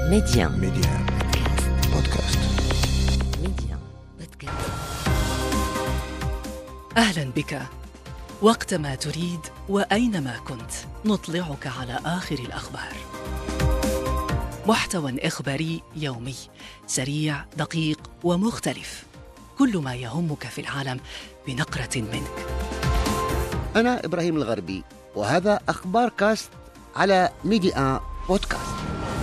ميديان بودكاست. ميديان بودكاست. أهلا بك. وقتما تريد وأينما كنت نطلعك على آخر الأخبار. محتوى إخباري يومي سريع دقيق ومختلف، كل ما يهمك في العالم بنقرة منك. أنا إبراهيم الغربي، وهذا أخبار كاست على ميديان بودكاست.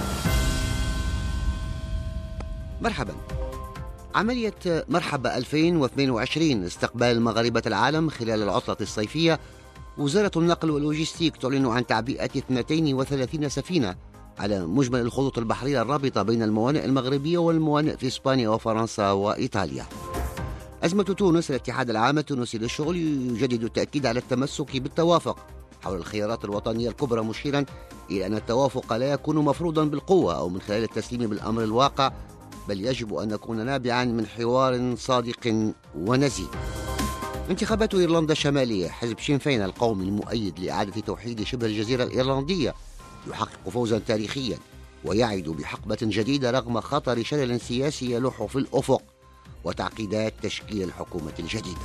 مرحبا. عملية مرحبا 2022 استقبال مغاربة العالم خلال العطلة الصيفية. وزارة النقل واللوجستيك تعلن عن تعبئة 32 سفينة على مجمل الخطوط البحرية الرابطة بين الموانئ المغربية والموانئ في إسبانيا وفرنسا وإيطاليا. أزمة تونس. الاتحاد العام التونسي للشغل يجدد التأكيد على التمسك بالتوافق حول الخيارات الوطنية الكبرى، مشيرا إلى أن التوافق لا يكون مفروضا بالقوة أو من خلال التسليم بالأمر الواقع، بل يجب أن يكون نابعا من حوار صادق ونزيه. انتخابات إيرلندا الشمالية. حزب شين فين القومي المؤيد لإعادة توحيد شبه الجزيرة الإيرلندية يحقق فوزا تاريخيا ويعد بحقبة جديدة رغم خطر شلل سياسي يلوح في الأفق وتعقيدات تشكيل الحكومة الجديدة.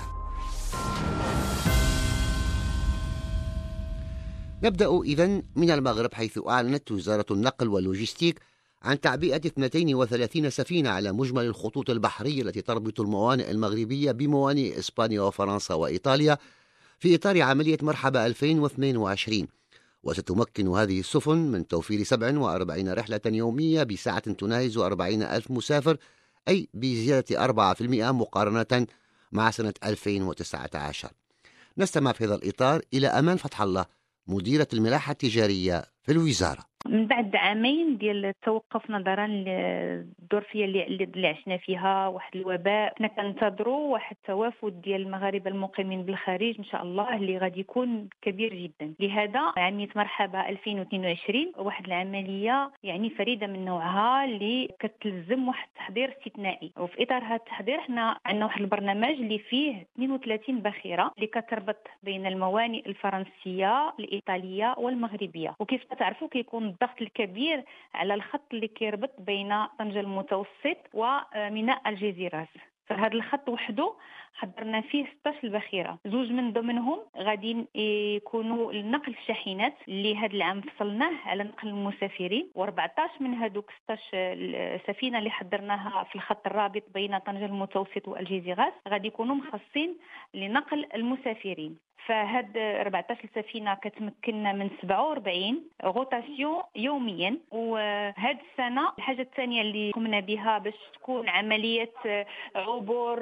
نبدأ إذن من المغرب، حيث أعلنت وزارة النقل واللوجستيك عن تعبئة 32 سفينة على مجمل الخطوط البحرية التي تربط الموانئ المغربية بموانئ إسبانيا وفرنسا وإيطاليا في إطار عملية مرحبا 2022. وستمكن هذه السفن من توفير 47 رحلة يومية بسعة تناهز 40,000 مسافر، أي بزيادة 4% مقارنة مع سنة 2019. نستمع في هذا الإطار إلى أمان فتح الله، مديرة الملاحة التجارية في الوزارة. من بعد عامين ديال التوقف نظرا للظروفيه اللي عشنا فيها، واحد الوباء، كنا كننتظروا واحد التوافد ديال المغاربه المقيمين بالخارج ان شاء الله اللي غادي يكون كبير جدا. لهذا عمليه مرحبا 2022 واحد العمليه يعني فريده من نوعها اللي كتلزم واحد التحضير استثنائي. وفي اطار هذا التحضير حنا عندنا واحد البرنامج اللي فيه 32 باخره اللي كتربط بين الموانئ الفرنسيه الايطاليه والمغربيه. وكيف تعرفوا كيكون الضغط الكبير على الخط اللي كيربط بين طنجة المتوسط وميناء الجزيرات. فهذا الخط وحده حضرنا فيه 16 باخره، زوج من ضمنهم غادي يكونوا لنقل الشاحنات اللي هذا العام فصلناه على نقل المسافرين، و14 من هذوك 16 سفينه اللي حضرناها في الخط الرابط بين طنجة المتوسط والجزيرات غادي يكونوا مخصصين لنقل المسافرين. فهاد 14 سفينة كتمكننا من 47 غوتاسيون يوميا. وهاد السنة الحاجة الثانية اللي قمنا بها باش تكون عملية عبور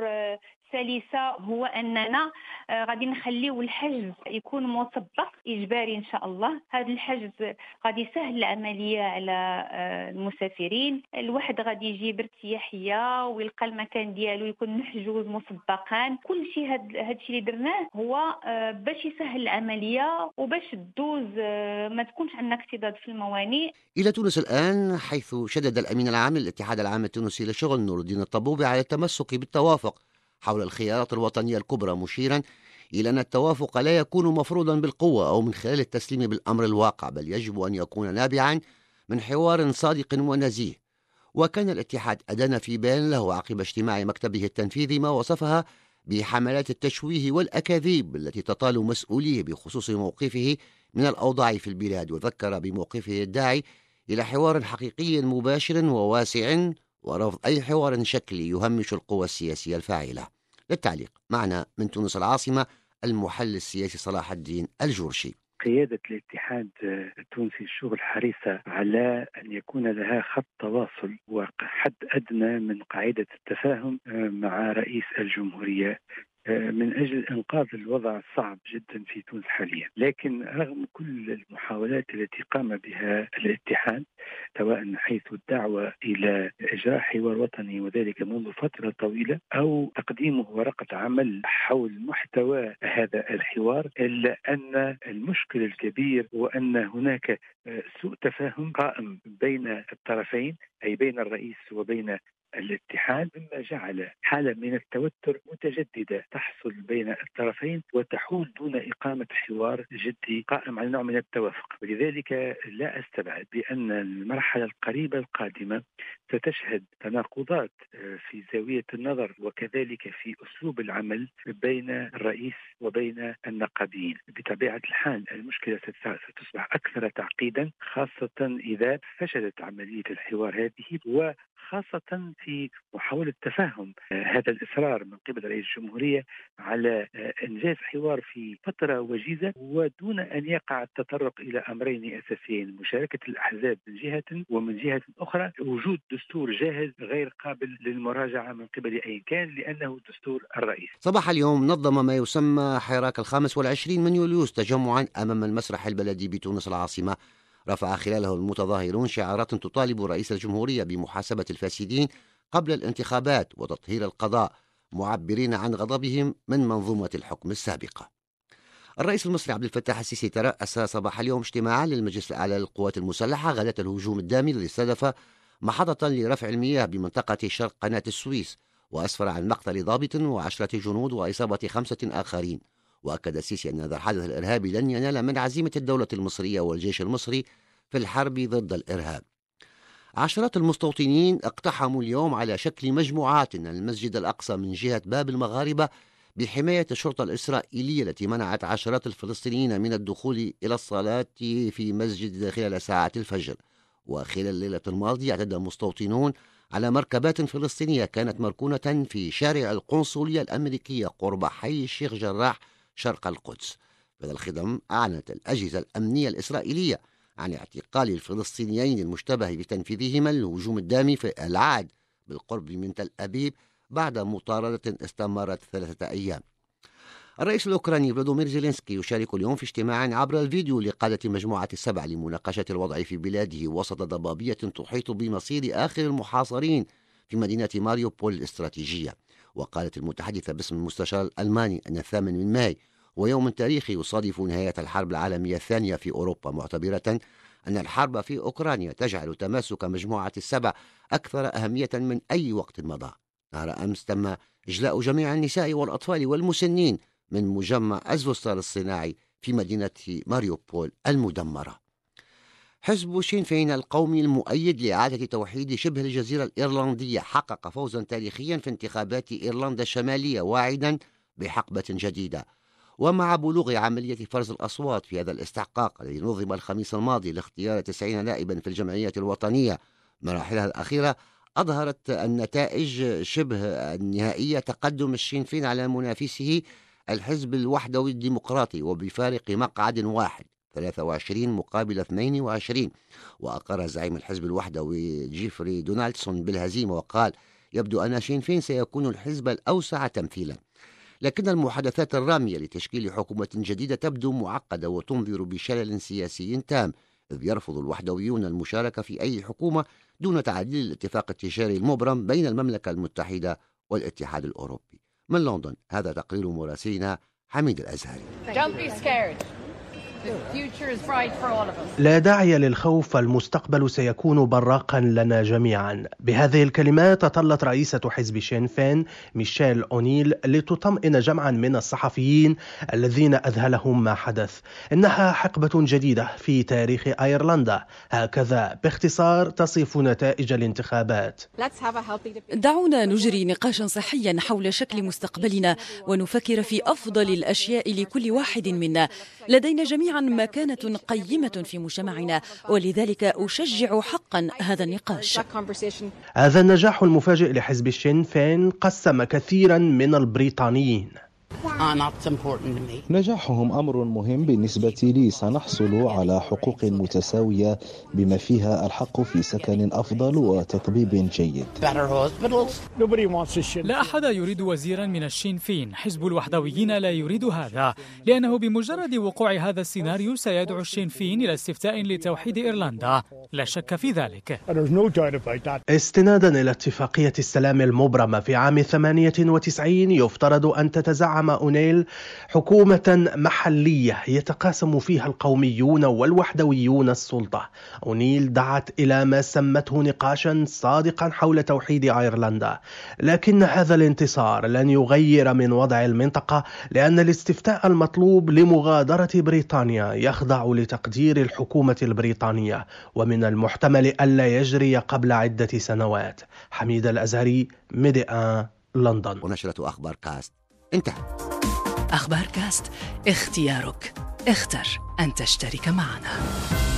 سلسة هو أننا غادي نخليو الحجز يكون مسبق إجباري إن شاء الله. هذا الحجز غادي يسهل العملية على المسافرين. الواحد غادي يجيب ارتياحية ويلقى المكان ديالو يكون محجوز مسبقا. كل شيء هذا الشيء اللي درناه هو باش يسهل العملية وباش تدوز ما تكونش عندنا اكتظاظ في الموانئ. إلى تونس الآن، حيث شدد الأمين العام للاتحاد العام التونسي للشغل نور الدين الطبوبي على التمسك بالتوافق حول الخيارات الوطنية الكبرى، مشيرا إلى أن التوافق لا يكون مفروضا بالقوة أو من خلال التسليم بالأمر الواقع، بل يجب أن يكون نابعا من حوار صادق ونزيه. وكان الاتحاد أدان في بيان له عقب اجتماع مكتبه التنفيذي ما وصفها بحملات التشويه والأكاذيب التي تطال مسؤوليه بخصوص موقفه من الأوضاع في البلاد، وذكر بموقفه الداعي إلى حوار حقيقي مباشر وواسع ورفض أي حوار شكلي يهمش القوى السياسية الفاعلة. للتعليق معنا من تونس العاصمة المحلل السياسي صلاح الدين الجورشي. قيادة الاتحاد التونسي للشغل حريصة على أن يكون لها خط تواصل وحد أدنى من قاعدة التفاهم مع رئيس الجمهورية من أجل إنقاذ الوضع الصعب جدا في تونس حاليا. لكن رغم كل المحاولات التي قام بها الاتحاد، سواء من حيث الدعوة إلى إجراء حوار وطني وذلك منذ فترة طويلة أو تقديمه ورقة عمل حول محتوى هذا الحوار، إلا أن المشكل الكبير هو أن هناك سوء تفاهم قائم بين الطرفين، أي بين الرئيس وبين الاتحاد، مما جعل حالة من التوتر متجددة تحصل بين الطرفين وتحول دون إقامة حوار جدي قائم على نوع من التوافق. ولذلك لا أستبعد بأن المرحلة القريبة القادمة ستشهد تناقضات في زاوية النظر وكذلك في أسلوب العمل بين الرئيس وبين النقابيين. بطبيعة الحال المشكلة ستصبح أكثر تعقيدا، خاصة إذا فشلت عملية الحوار هذه، وخاصة في محاولة تفهم هذا الإصرار من قبل رئيس الجمهورية على إنجاز حوار في فترة وجيزة ودون أن يقع التطرق إلى أمرين أساسيين: مشاركة الأحزاب من جهة، ومن جهة أخرى وجود دستور جاهز غير قابل للمراجعة من قبل أي كان، لأنه دستور الرئيس. صباح اليوم نظم ما يسمى حراك 25 من يوليوز تجمعا أمام المسرح البلدي بتونس العاصمة، رفع خلاله المتظاهرون شعارات تطالب رئيس الجمهورية بمحاسبة الفاسدين قبل الانتخابات وتطهير القضاء، معبرين عن غضبهم من منظومة الحكم السابقة. الرئيس المصري عبد الفتاح السيسي ترأس صباح اليوم اجتماعا للمجلس الأعلى للقوات المسلحة غداة الهجوم الدامي الذي استهدف محطة لرفع المياه بمنطقة شرق قناة السويس، وأسفر عن مقتل ضابط و10 جنود وإصابة 5 آخرين. وأكد السيسي أن هذا الحدث الإرهابي لن ينال من عزيمة الدولة المصرية والجيش المصري في الحرب ضد الإرهاب. عشرات المستوطنين اقتحموا اليوم على شكل مجموعات المسجد الأقصى من جهة باب المغاربة بحماية الشرطة الإسرائيلية التي منعت عشرات الفلسطينيين من الدخول إلى الصلاة في مسجد خلال ساعات الفجر. وخلال الليلة الماضية اعتدى مستوطنون على مركبات فلسطينية كانت مركونة في شارع القنصلية الأمريكية قرب حي الشيخ جراح شرق القدس. في الخضم أعلنت الأجهزة الأمنية الإسرائيلية عن اعتقال الفلسطينيين المشتبه بتنفيذهما الهجوم الدامي في العاد بالقرب من تل أبيب بعد مطاردة استمرت 3 أيام. الرئيس الأوكراني فلاديمير زيلينسكي يشارك اليوم في اجتماع عبر الفيديو لقادة مجموعة ال7 لمناقشة الوضع في بلاده وسط ضبابية تحيط بمصير آخر المحاصرين في مدينة ماريوبول الاستراتيجية. وقالت المتحدثة باسم المستشار الألماني أن 8 ماي هو يوم تاريخي يصادف نهاية الحرب العالمية الثانية في أوروبا، معتبرة أن الحرب في أوكرانيا تجعل تماسك مجموعة ال7 أكثر أهمية من أي وقت مضى. نهار أمس تم إجلاء جميع النساء والأطفال والمسنين من مجمع أزفوستار الصناعي في مدينة ماريوبول المدمرة. حزب شين فين القومي المؤيد لإعادة توحيد شبه الجزيرة الإيرلندية حقق فوزا تاريخيا في انتخابات إيرلندا الشمالية، واعدا بحقبة جديدة. ومع بلوغ عملية فرز الأصوات في هذا الاستحقاق الذي نظم الخميس الماضي لاختيار 90 نائبا في الجمعية الوطنية مراحلها الأخيرة، أظهرت النتائج شبه النهائية تقدم الشين فين على منافسه الحزب الوحدوي الديمقراطي وبفارق مقعد واحد 23 مقابل 22. وأقر زعيم الحزب الوحدوي جيفري دونالدسون بالهزيمة وقال: يبدو أن شين فين سيكون الحزب الأوسع تمثيلا، لكن المحادثات الرامية لتشكيل حكومة جديدة تبدو معقدة وتنذر بشلل سياسي تام، إذ يرفض الوحدويون المشاركة في أي حكومة دون تعديل الاتفاق التجاري المبرم بين المملكة المتحدة والاتحاد الأوروبي. من لندن هذا تقرير مراسلنا حميد الأزهري. لا داعي للخوف، فالمستقبل سيكون براقا لنا جميعا. بهذه الكلمات طلت رئيسة حزب شين فين ميشيل أونيل لتطمئن جمعا من الصحفيين الذين أذهلهم ما حدث. إنها حقبة جديدة في تاريخ أيرلندا، هكذا باختصار تصف نتائج الانتخابات. دعونا نجري نقاشا صحيا حول شكل مستقبلنا ونفكر في أفضل الأشياء لكل واحد منا. لدينا جميعا مكانة قيمة في مجتمعنا، ولذلك أشجع حقا هذا النقاش. هذا النجاح المفاجئ لحزب الشين فين قسم كثيرا من البريطانيين. نجاحهم أمر مهم بالنسبة لي. سنحصل على حقوق متساوية بما فيها الحق في سكن أفضل وتطبيب جيد. لا أحد يريد وزيرا من الشين فين. حزب الوحدويين لا يريد هذا، لأنه بمجرد وقوع هذا السيناريو سيدعو الشين فين إلى استفتاء لتوحيد إيرلندا، لا شك في ذلك. استنادا إلى اتفاقية السلام المبرمة في عام 98 يفترض أن تتزعم أونيل حكومة محلية يتقاسم فيها القوميون والوحدويون السلطة. أونيل دعت إلى ما سمته نقاشا صادقا حول توحيد أيرلندا، لكن هذا الانتصار لن يغير من وضع المنطقة، لأن الاستفتاء المطلوب لمغادرة بريطانيا يخضع لتقدير الحكومة البريطانية، ومن المحتمل ألا يجري قبل عدة سنوات. حميد الأزهري، ميديا، لندن. ونشرة أخبار كاست انتهت. أخبار كاست، اختيارك، اختر أن تشترك معنا.